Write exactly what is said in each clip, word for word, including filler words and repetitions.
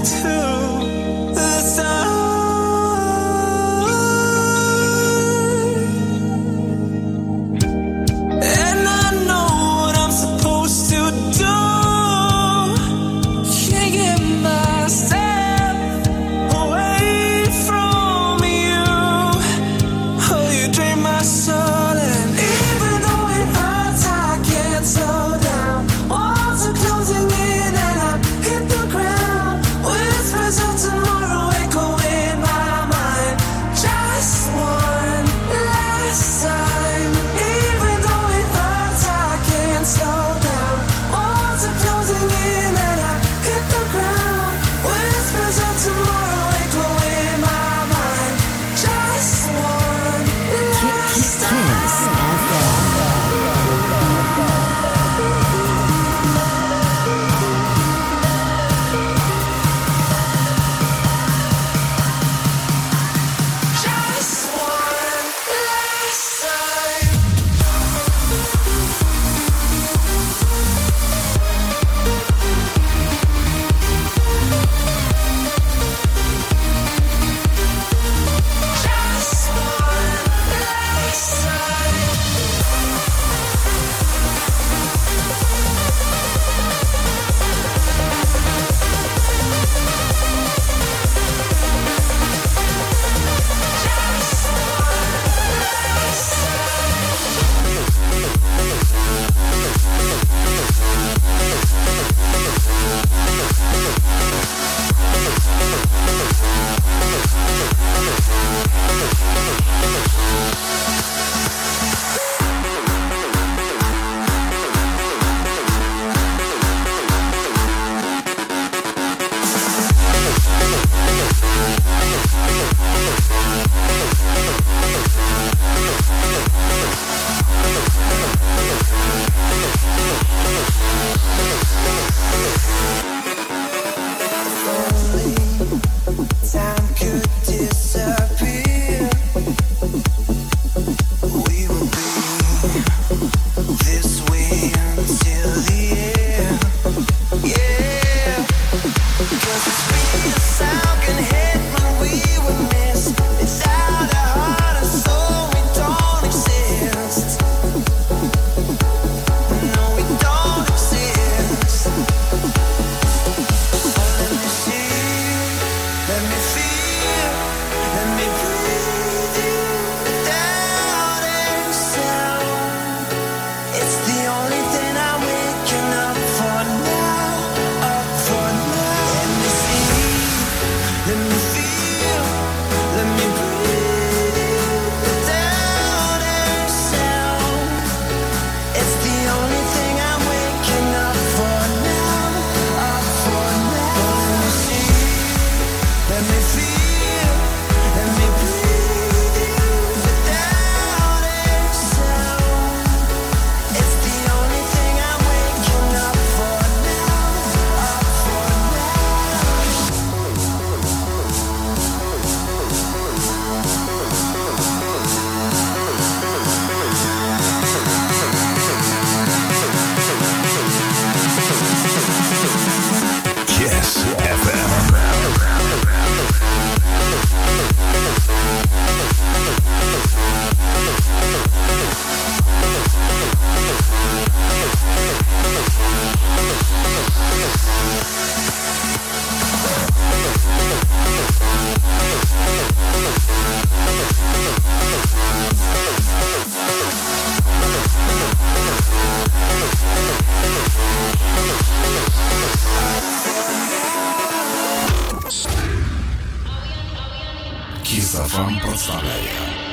Кіс-еф-ем представляє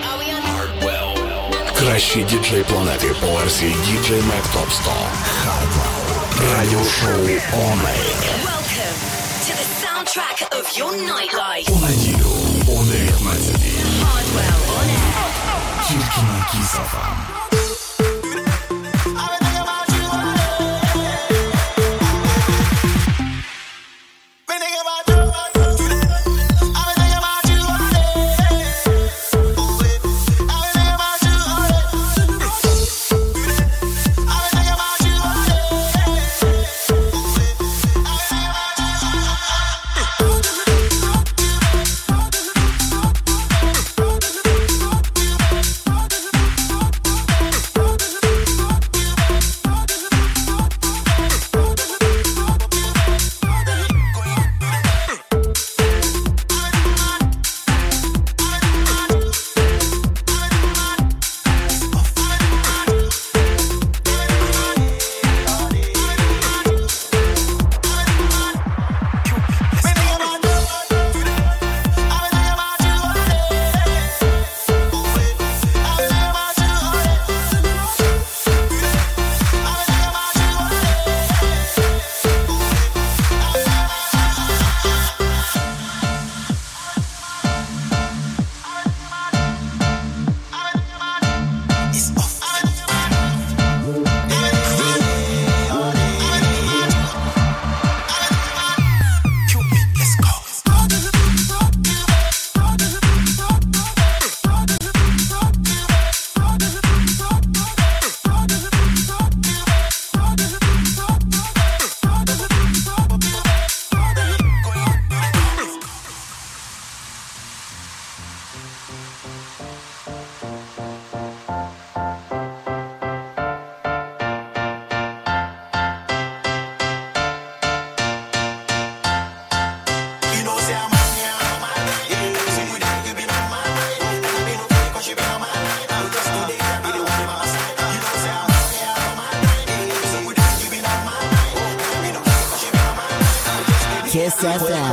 Hardwell. Кращий діджей планети по версії ді джей Mag Top сто. Hardwell. Радіошоу Омейк. Welcome to the soundtrack of your nightlife. У неділю о дев'ятнадцятій. Hardwell on air. Тільки на Кіс-еф-ем.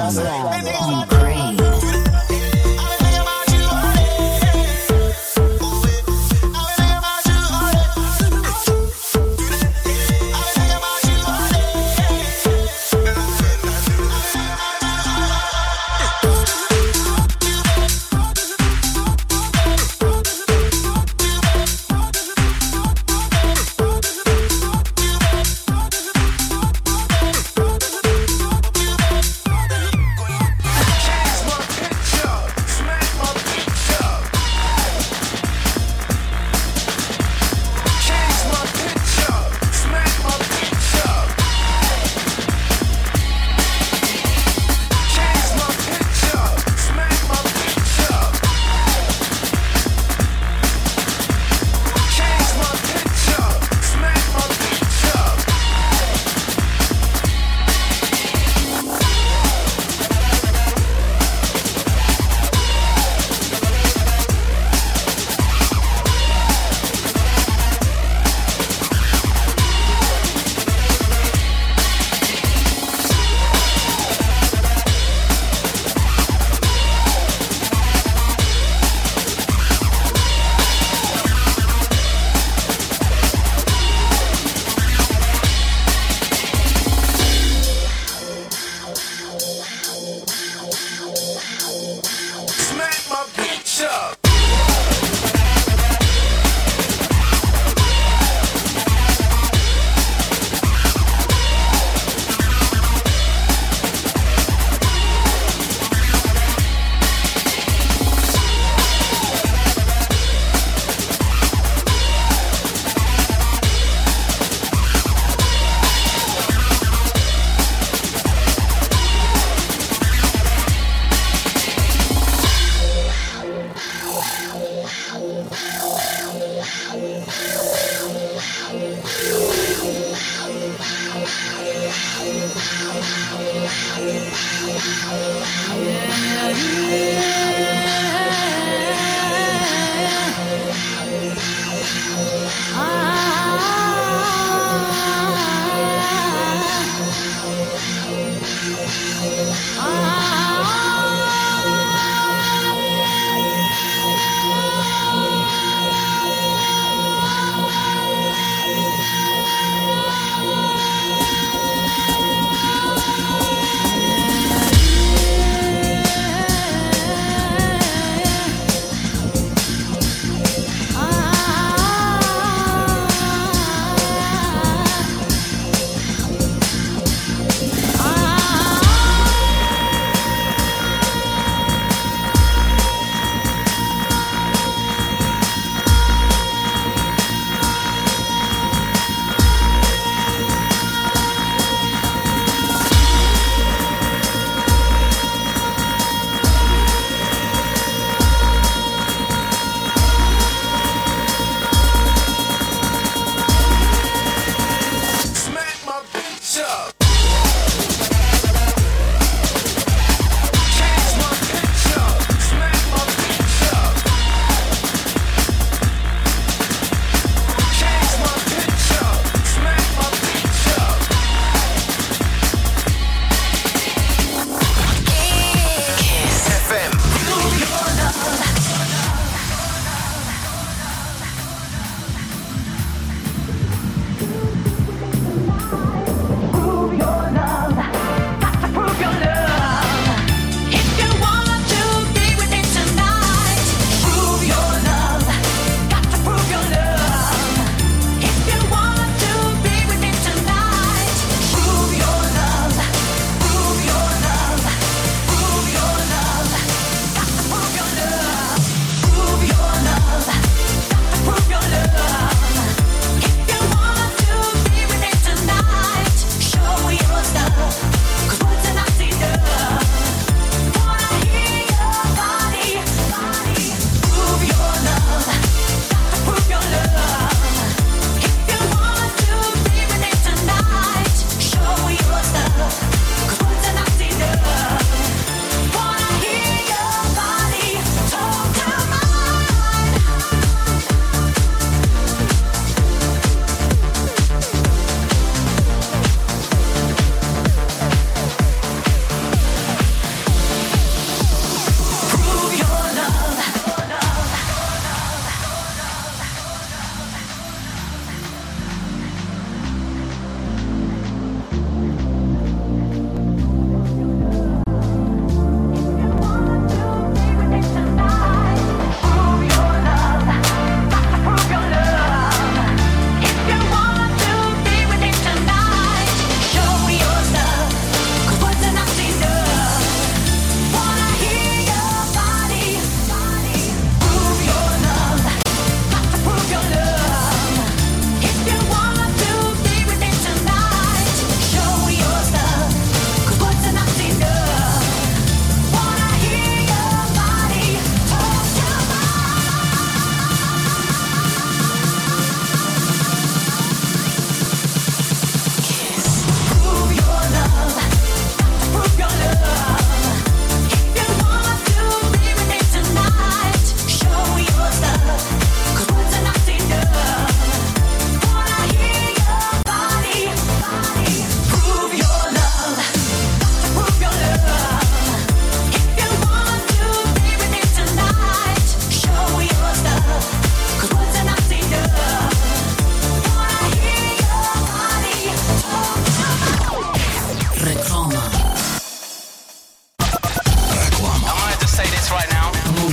Ukraine.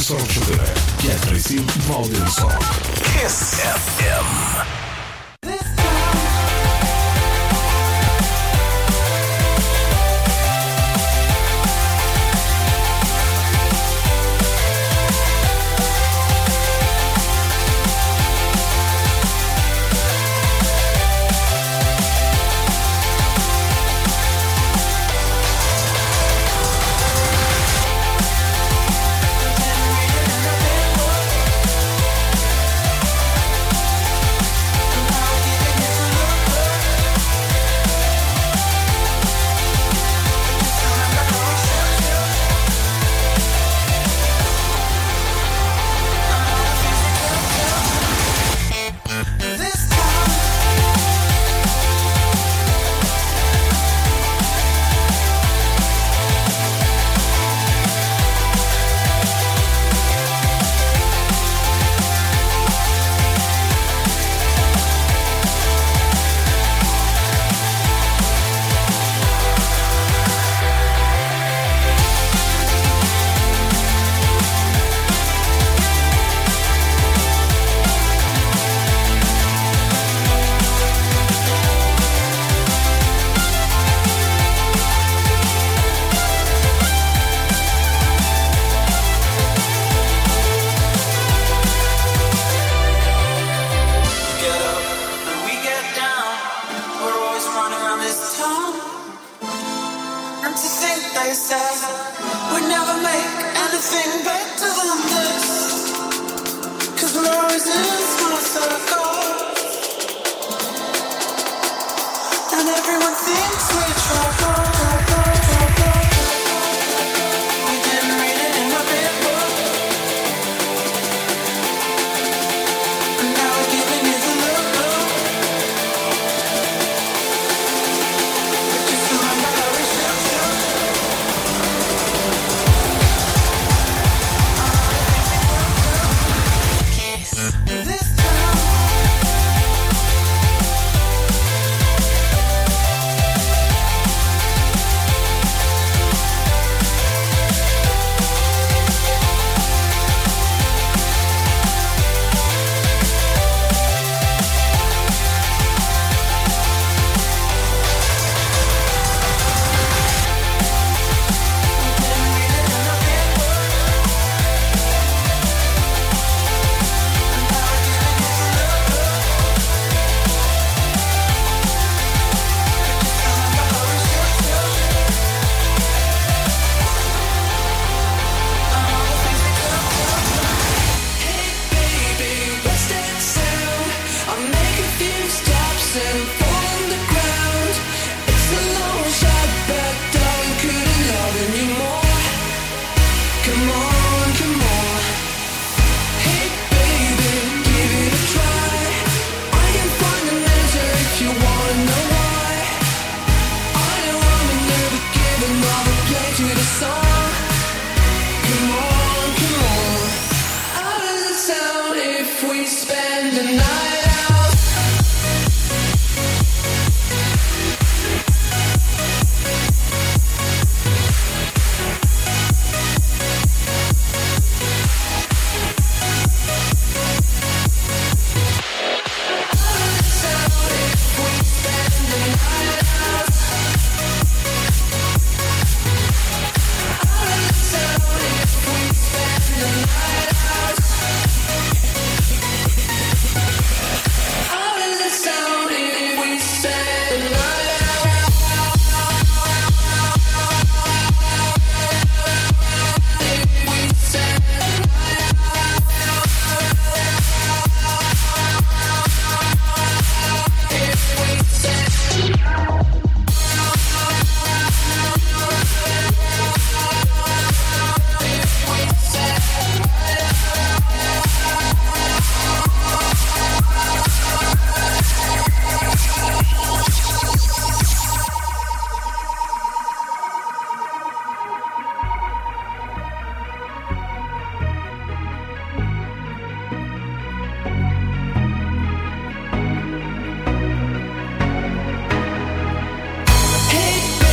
сорок чотири п'ять три сім два один сорок. Kiss еф ем.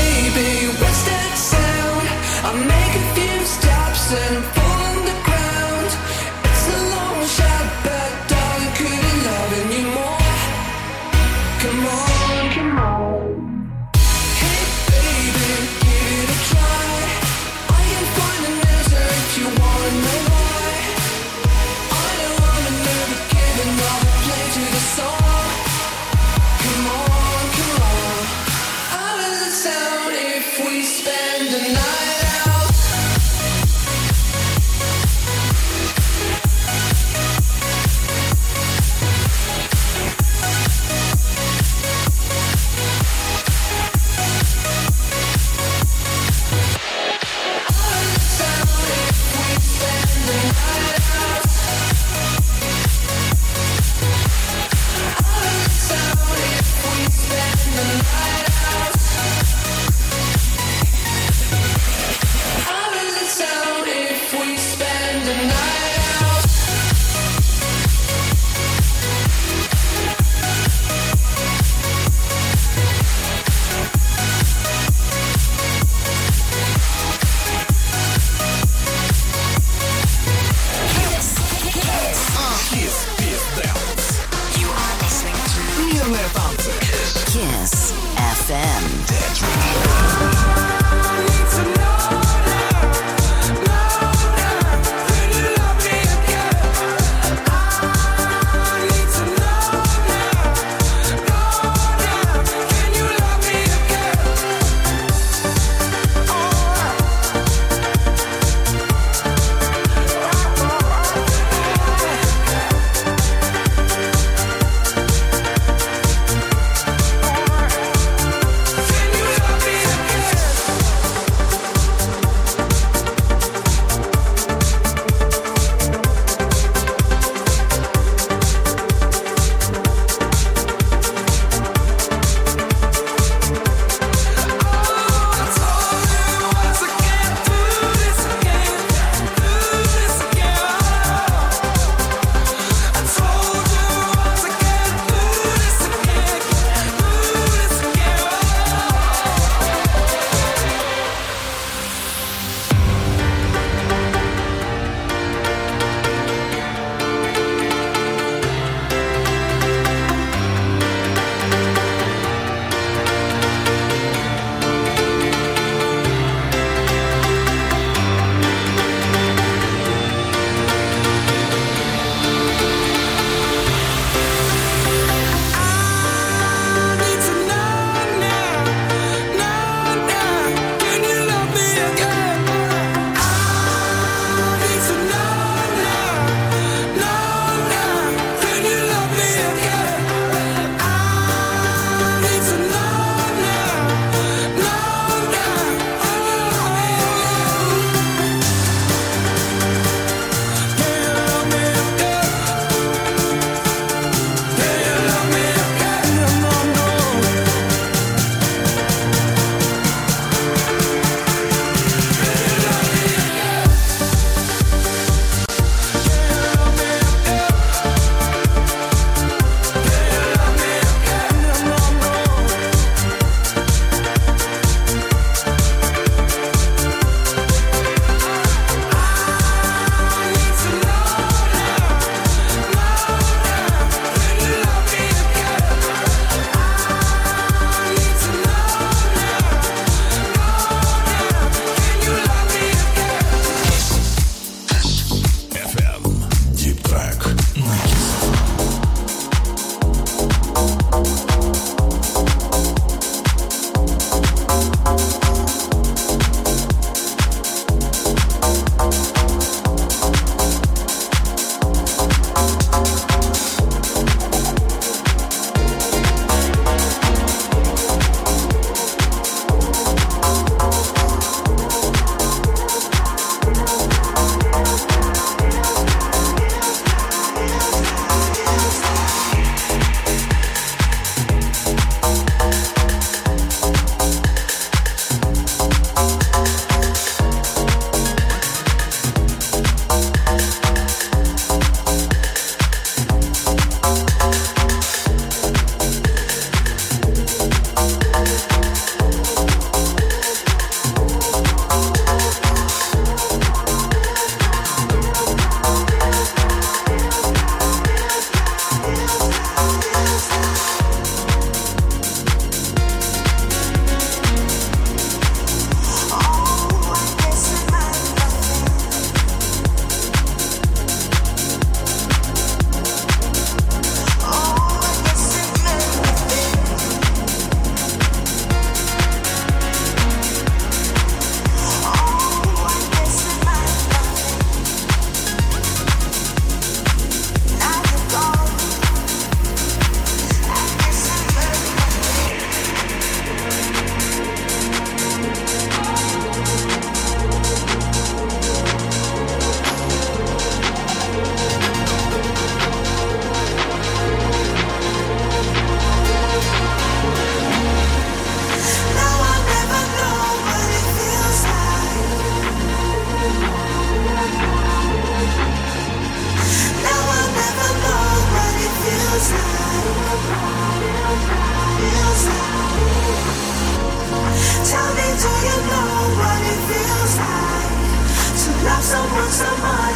I make a few stops and fall on the ground.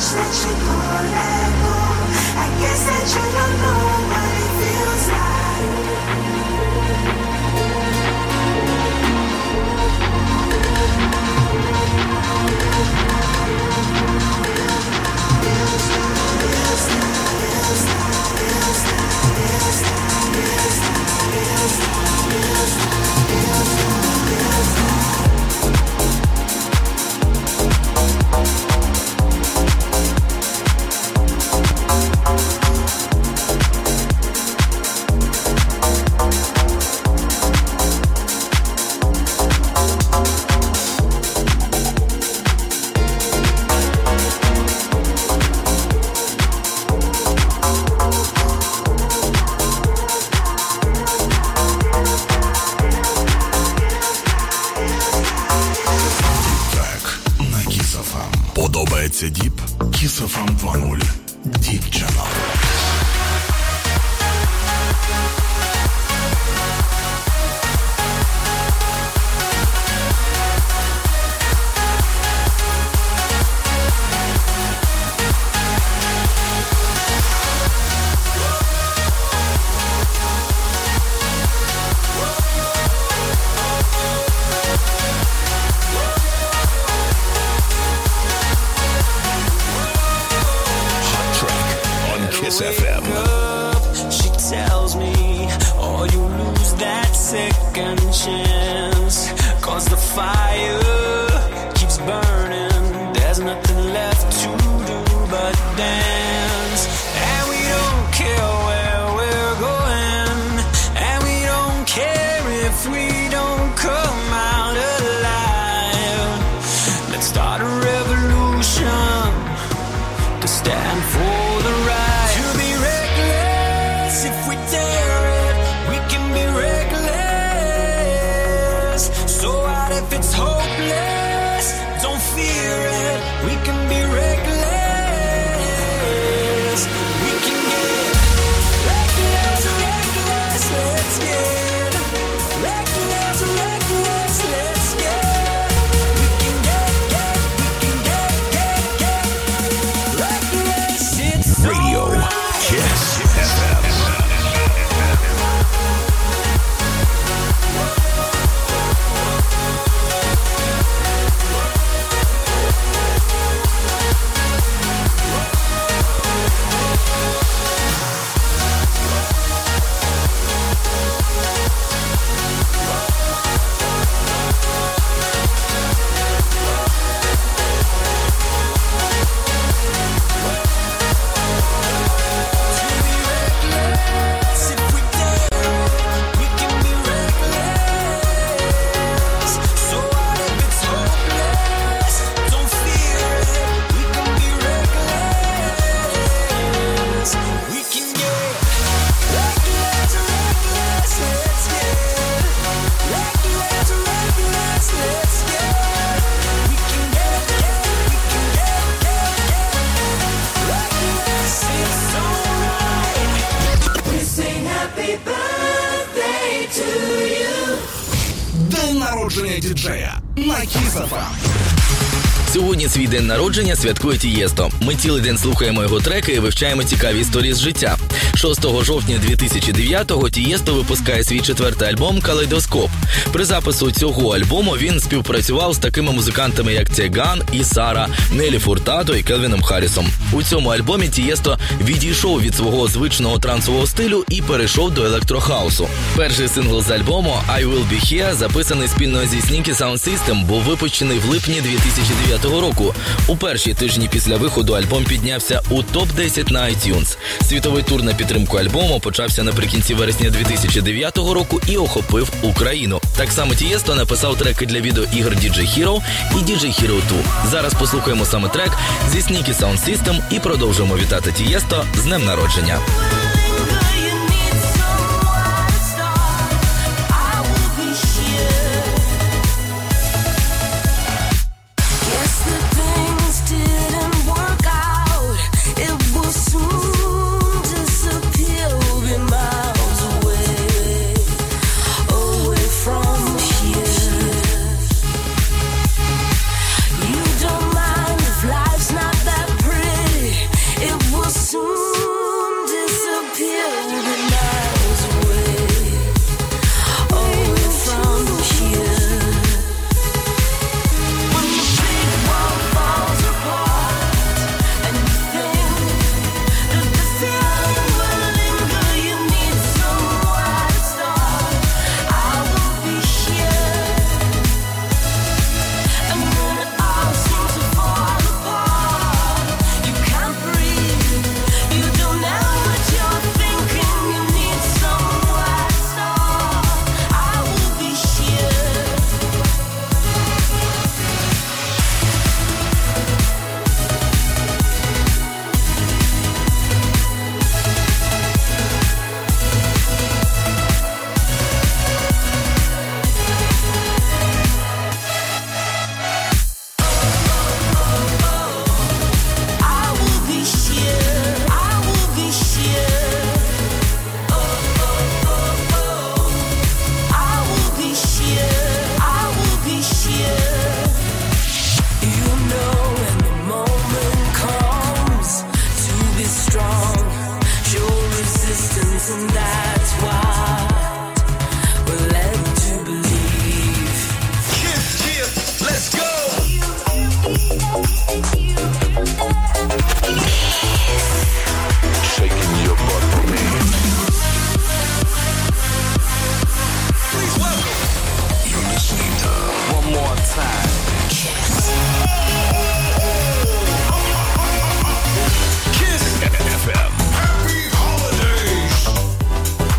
Подобається діп? Kiss еф ем два нуль. Дівчина. Kiss эф эм. She tells me, oh, you lose that second chance. Cause the fire keeps burning. There's nothing left to do but dance. And we don't care where we're going. And we don't care if we don't come out alive. Let's start a revolution to stand for the right. It's hopeless, don't fear it. We can be reckless. We can get reckless, reckless. Let's get reckless, reckless. Let's get. We can get, get, we can get, get, get reckless. It's Radio alright. Kiss эф эм. День народження діджея на Kiss еф ем. Сьогодні свій день народження святкує Тієсто. Ми цілий день слухаємо його треки і вивчаємо цікаві історії з життя. шостого жовтня дві тисячі дев'ятого Тієсто випускає свій четвертий альбом «Калейдоскоп». При запису цього альбому він співпрацював з такими музикантами, як Тєган і Сара, Нелі Фуртадо і Келвіном Харрісом. У цьому альбомі Тієсто відійшов від свого звичного трансового стилю і перейшов до електрохаусу. Перший сингл з альбому «I Will Be Here», записаний спільно зі Sneaky Sound System, був випущений в липні дві тисячі дев'ятого року. У перші тижні після виходу альбом піднявся у топ десять на iTunes. Світовий тур на підтримку альбому почався наприкінці вересня дві тисячі дев'ятого року і охопив Україну. Так само Тієсто написав треки для відеоігр ді джей Hero і ді джей Hero два. Зараз послухаємо саме трек зі Sneaky Sound System і продовжуємо вітати Тієсто з днем народження. Life's not that pretty. and that's what we're led to believe. Kiss, kiss, let's go. Shaking your butt for me. Please welcome. You're listening to One more time. Kiss F M. Happy holidays.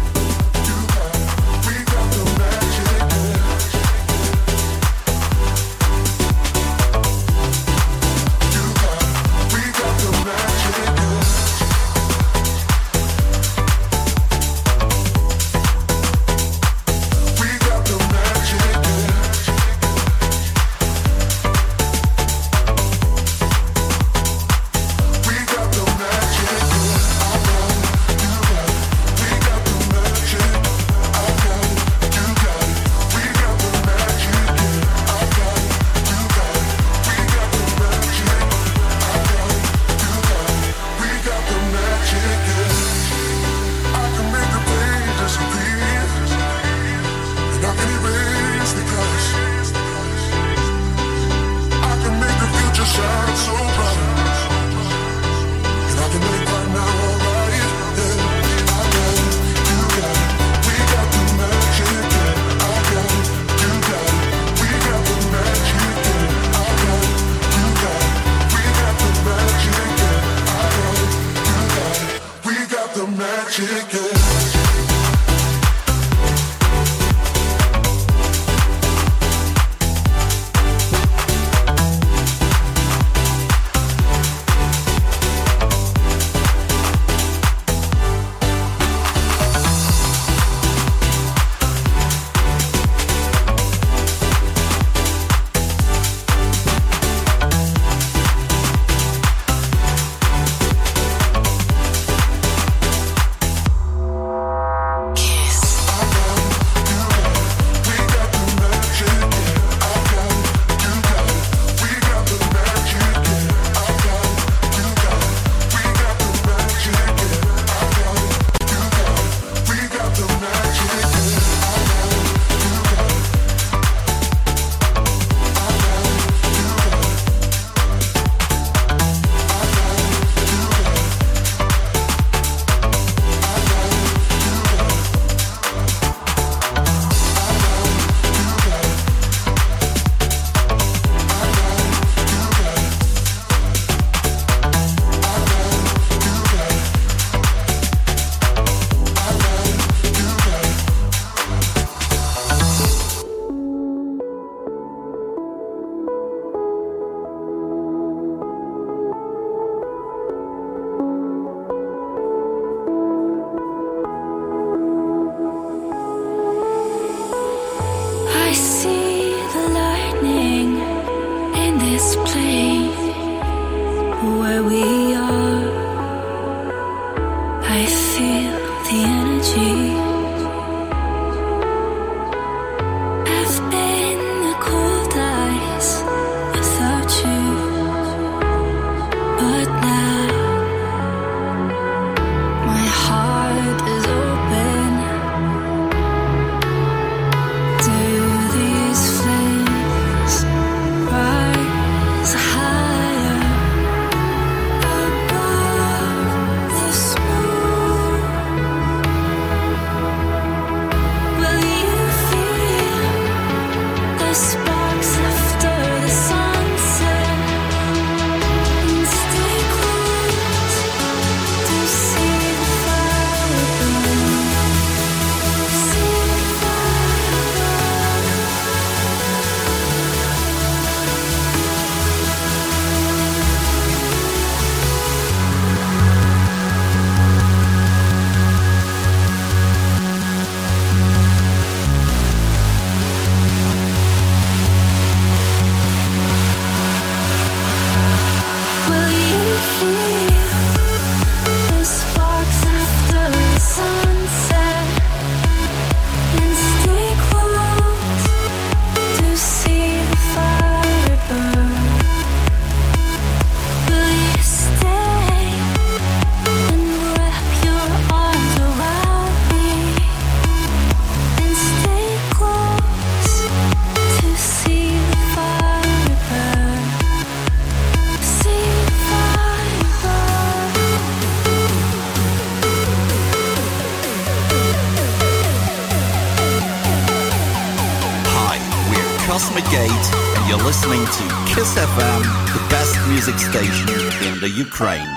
Gate, and you're listening to Kiss F M, the best music station in the Ukraine.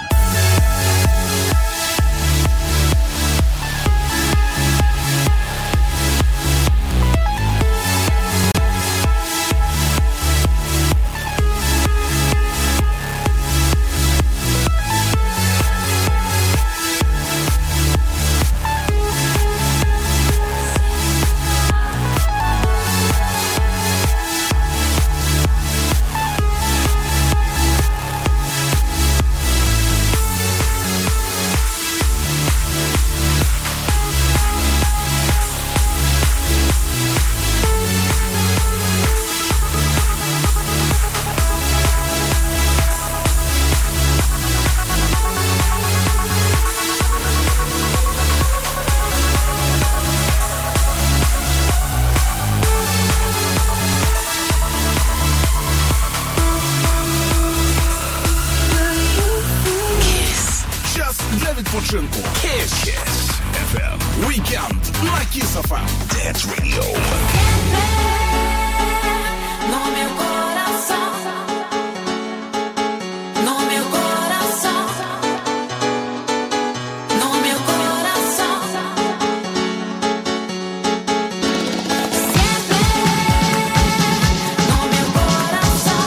Відпочинку. Kiss. Kiss еф ем. Weekend на Kiss еф ем. Dance Radio. No meu coração, no meu coração, no meu coração. Sempre no meu coração.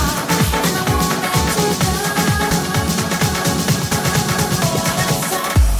And giving my love, still in my heart, and I want it to go. Coração.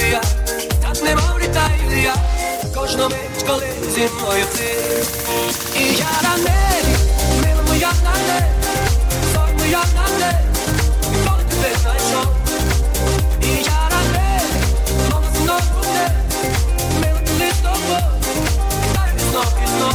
Італія, так немов Італія, кожну мить, коли зі мною ти. І я на небі, мила моя на небі, зорь моя на небі, коли тебе знайшов. І я на небі, мова знов буде, мила коли з тобою, літаю і знов, і знов.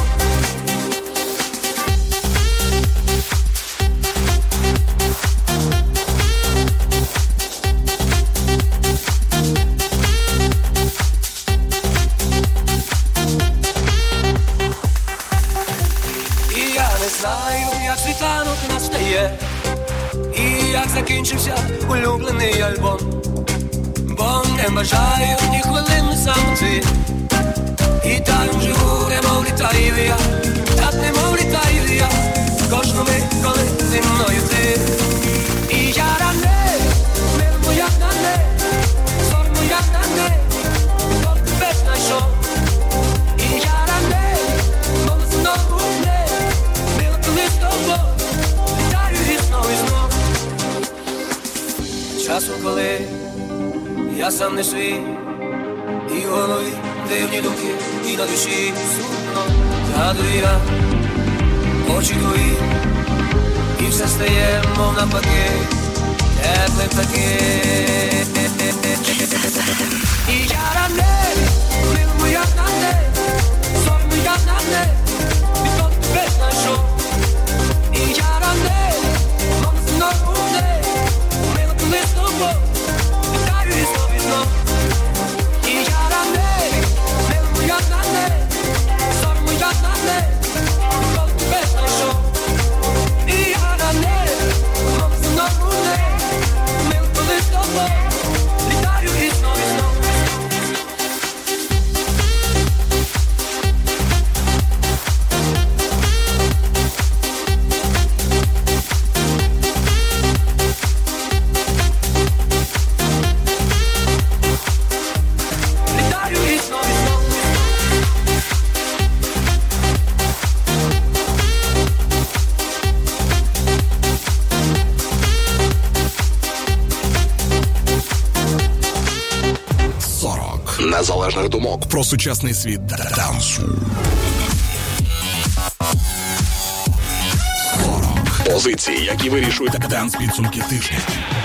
Знаю, як світанок настає, і як закінчився улюблений альбом, бо не бажаю ні хвилини самоти. І так живу, немов літаю я, так немов літаю я, кожну мить, коли зі мною ти. І я на небі, мила моя на небі, зорь моя на небі, коли тебе знайшов. І я на небі, мов знову в небі, коли з тобою літаю і знов, і знов. Часом, коли я сам не свій, і в голові дивні думки, і на душі сумно, згадую я очі твої, і все стає, мов навпаки, теплим таким. І я на небі, мила моя на небі, зорь моя на небі, відколи тебе знайшов. І я на небі, мов знову в небі, мила коли з тобою, літаю і знов, і знов. І я на небі, мила моя на небі, зорь моя на небі, відколи тебе знайшов. І я на небі, мов знову в небі, мила коли з тобою, літаю і знов, і знов. Незалежних думок про сучасний світ танцю. сорок позицій, які вирішують танц-підсумки тижня.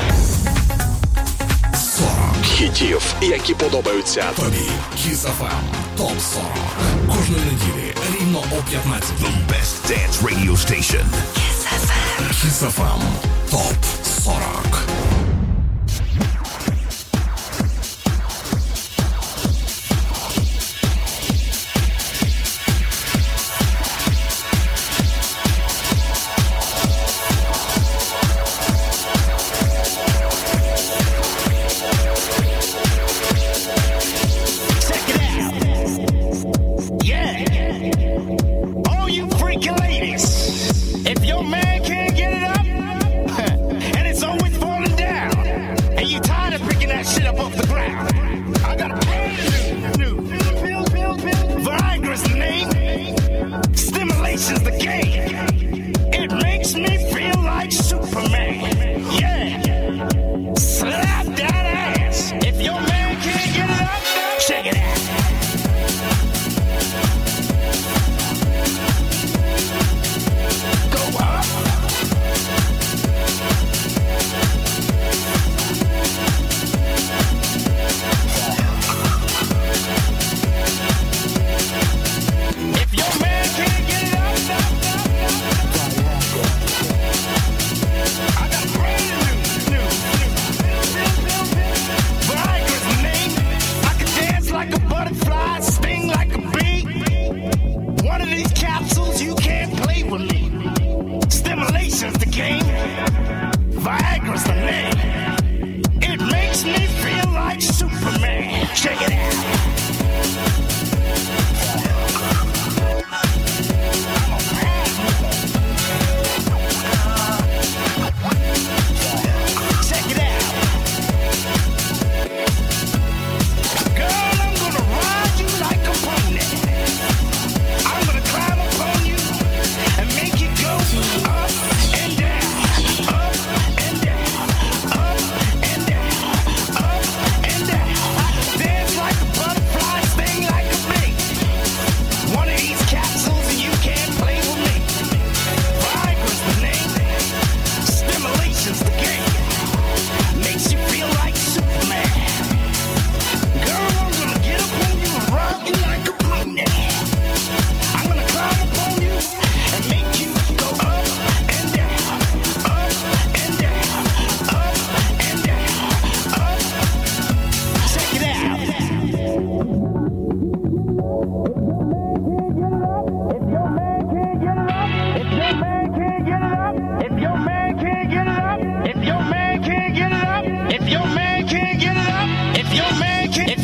сорок хітів, які подобаються тобі. Kiss еф ем топ сорок. Кожної неділі рівно о п'ятнадцятій. The best dance radio station. Kiss еф ем. Kiss еф ем топ сорок. If your man can't get it up, and it's always falling down.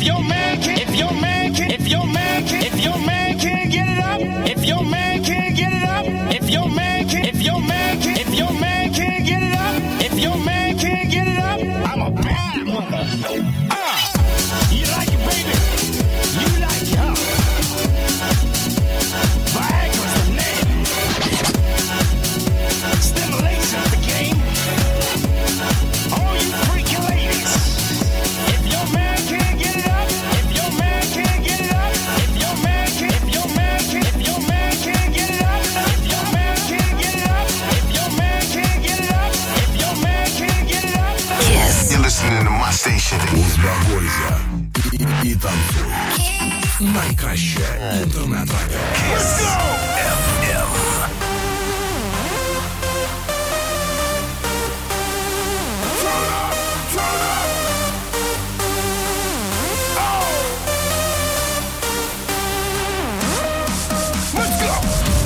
your man can, if your man can, if your man can, if your man can't get it up, if your man can't get it up, if your man can, if your man can, if your man can't get it up, if your man can't get it up, I'm a bad mother. Ah, you like it, baby? You like it, huh? Viagra's the name. Stimulation's the game. All you freaky ladies, if your man can't get it up, if your man can't get it up, if your man can, if your man can, if your man can't get it up, if your man can't get it up, if your man can't get it up, if your man can't get it up. Yes. You're listening to my station. Успокойся и, и танцуй. Найкраще інтернет-радіо. Let's go! эф эм. Turn up, turn up. Oh. Let's go.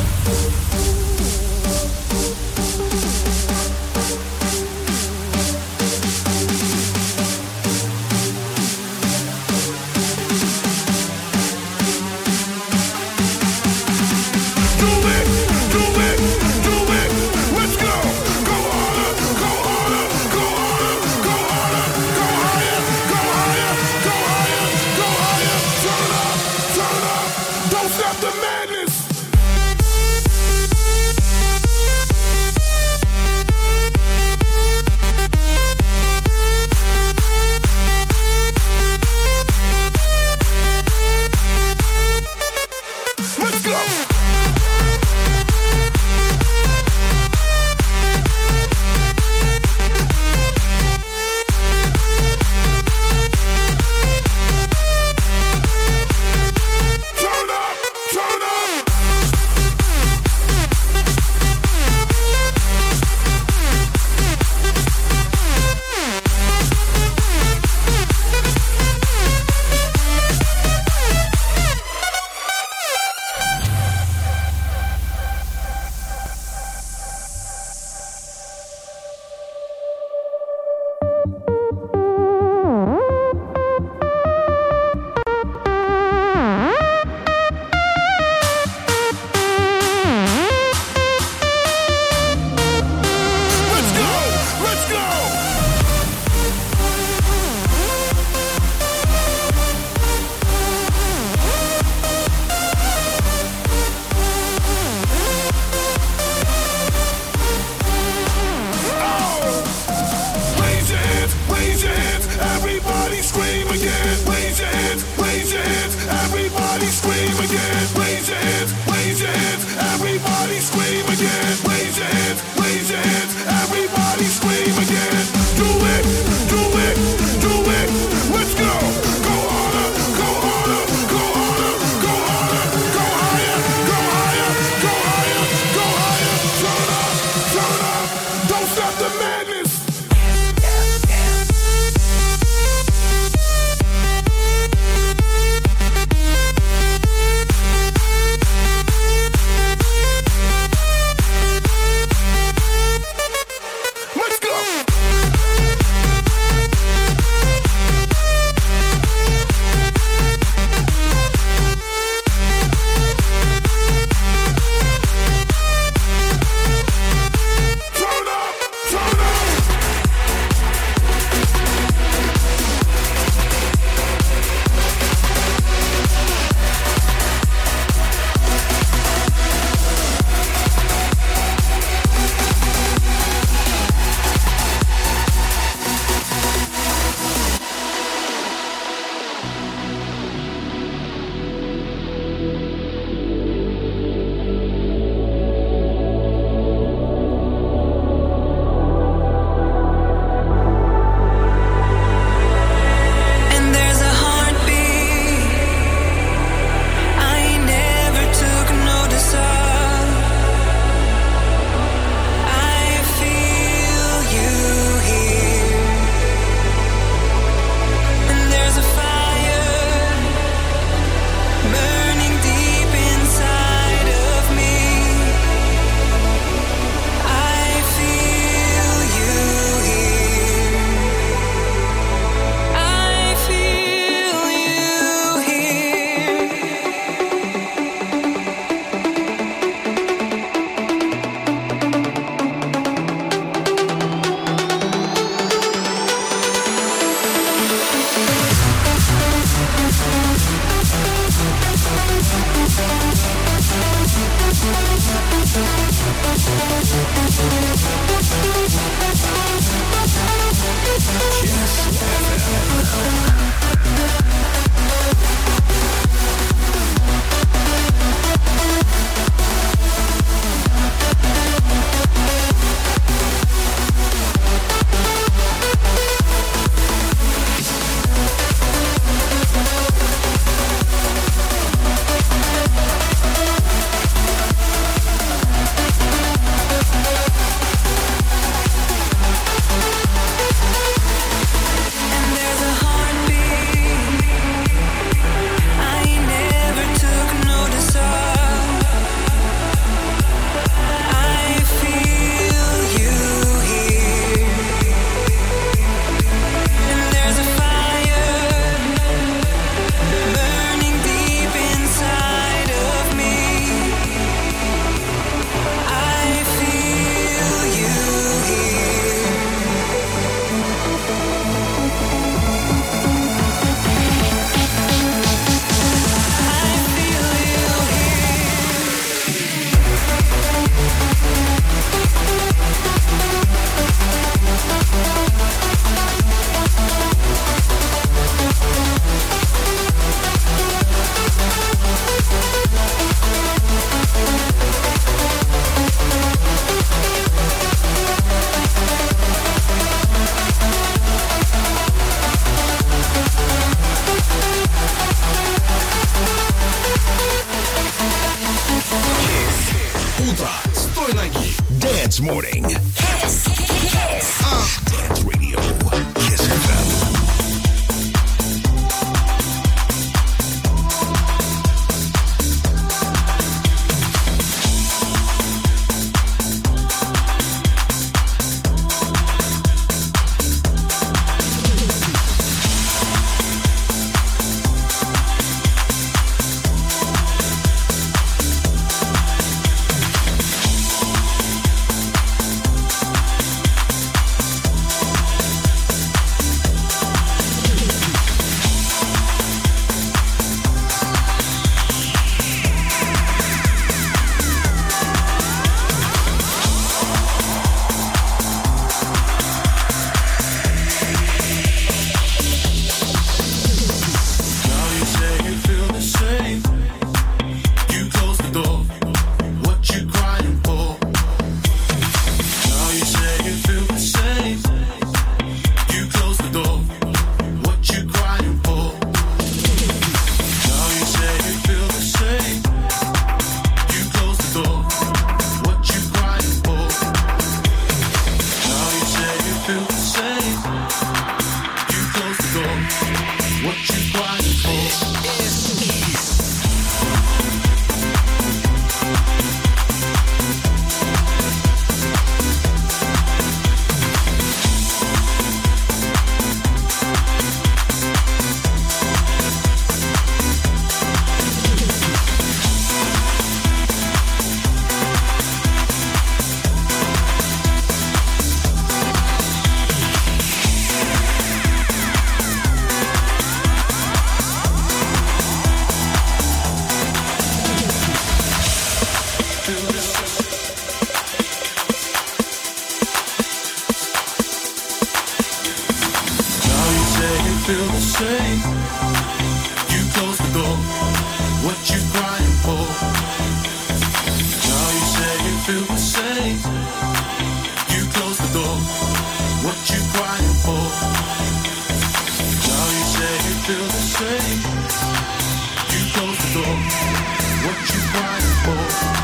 Do it, do it, do it. Let's go. Go harder, go harder, go harder, go harder, go higher, go higher, go higher, go higher. Turn up, turn up. Don't stop the madness. Let's go. Turn up, turn up. Let's go, let's go. Raise your hands, raise your hands, everybody scream again. Raise your hands, raise your hands, everybody scream again. Raise your hands, raise your hands, everybody scream again. Raise your hands, raise your hands, everybody scream again. Do it, do it, do it. Let's go. Go harder, go harder, go harder, go harder, go higher, go higher, go higher, go higher. Turn up, turn up. Don't stop the madness. Dance Morning. Kiss. Kiss. Uh. Dance Radio. Kiss F M. Feel the same. You close the door. What you crying for? Now you say you feel the same. You close the door. What you crying for? Now you say you feel the same. You close the door. What you crying for?